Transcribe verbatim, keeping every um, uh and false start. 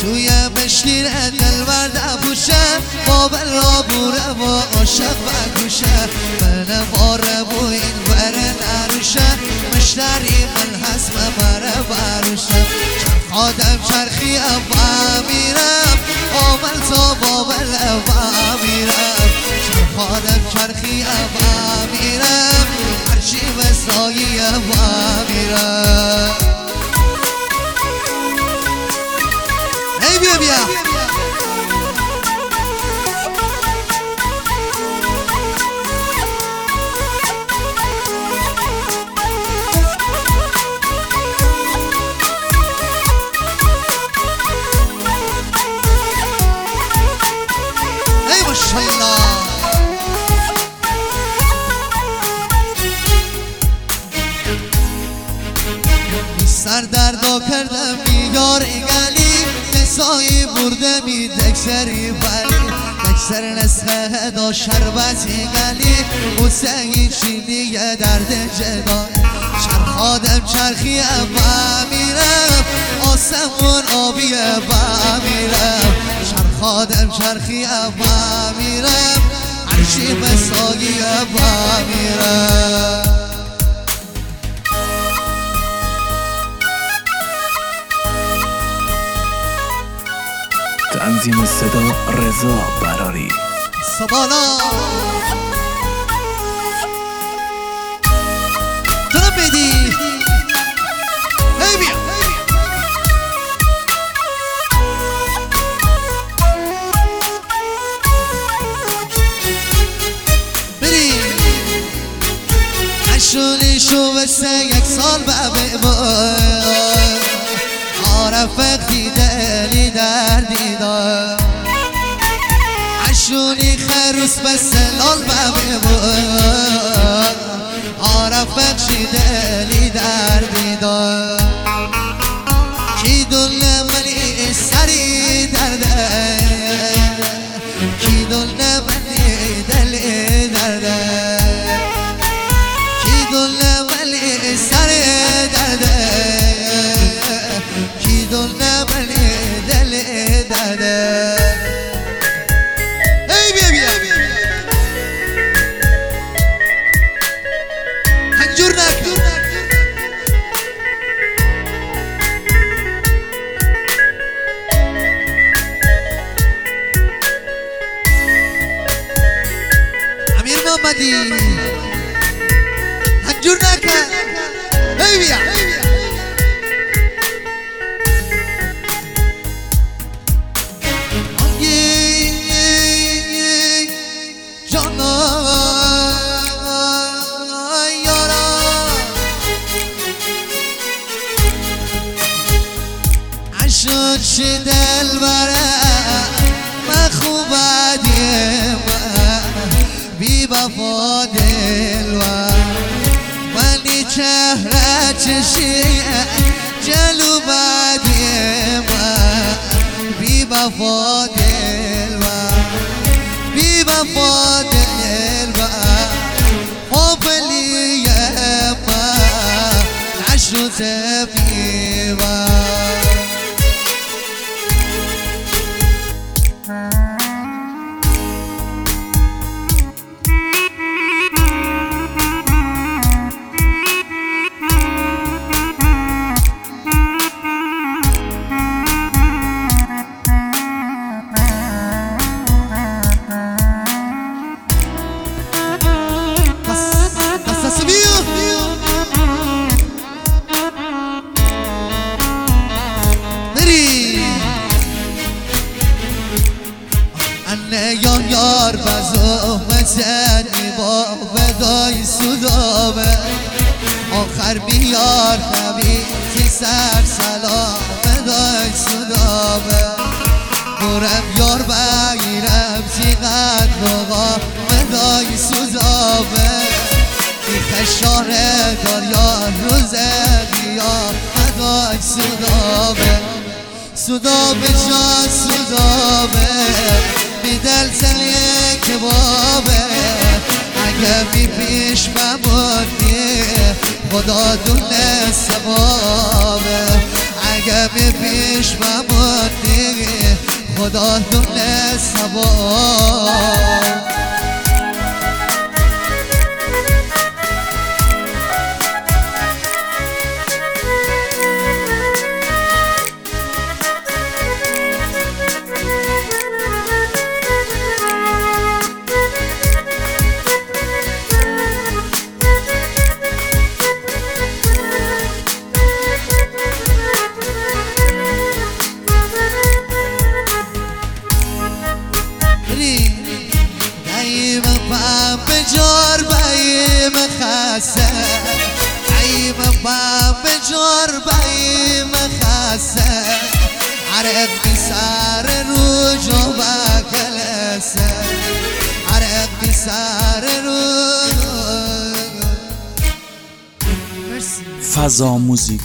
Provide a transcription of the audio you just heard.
توی مشکیر دلبر نبوشه بابل را بوره و عاشق بگوشه من ماره بو این بره نروشه مشتری من حسم بره بروشه خادم چرخی ابا میرم آمل تا بابل ابا میرم خادم چرخی ابا میرم هرچی وسایی ابا میرم ای بیا بیا ای ماشاءالله سر دردا کردم بیار گلی نسایی برده می دکسری بلی دکسر نسخه دا شربتی گلی حسین چینی درد جدا چرخادم چرخی ابا میرم آسمون آبی ابا میرم چرخادم چرخی ابا میرم عرشی مسایی ابا میرم تنظیم صدا رضا براری سبانا جناب بیدی ای بیا بری عشونی شو بسه یک سال به بای عارفق دیدنی در دیدار عشونی خروس بسلال بابی بود عارفق شیدنی در دیدار کی دل منی سری درده کی دل منی دلی درده کی دل منی سری درده کی دل منی دلی درده ای بیا بیا هنجور نکن امیر محمدی هنجور نکن ای بیا شد چه دل بره من خوب دیم بی وفا دل ولی چهره چشیه جلو بدیم بی وفا دل بی وفا دل قابلیه من نشد بیوه یار یار بزو مزنی با بدای سودابه آخر بیار خبیتی سر سلام بدای سودابه برم یار بگیرم زیغت بغا بدای سودابه بی خشاره دار یار روزه بیار بدای سودابه سودابه جان سودابه بی دل سلیه که بابه اگه بی پیش بمونی خدا دونه سبابه اگه بی پیش بمونی خدا دونه سوار دایم پام بجار بایم خسته دایم پام بجار بایم خسته عرق بسار رو جو باکلسه عرق بسار رو فضا موزیک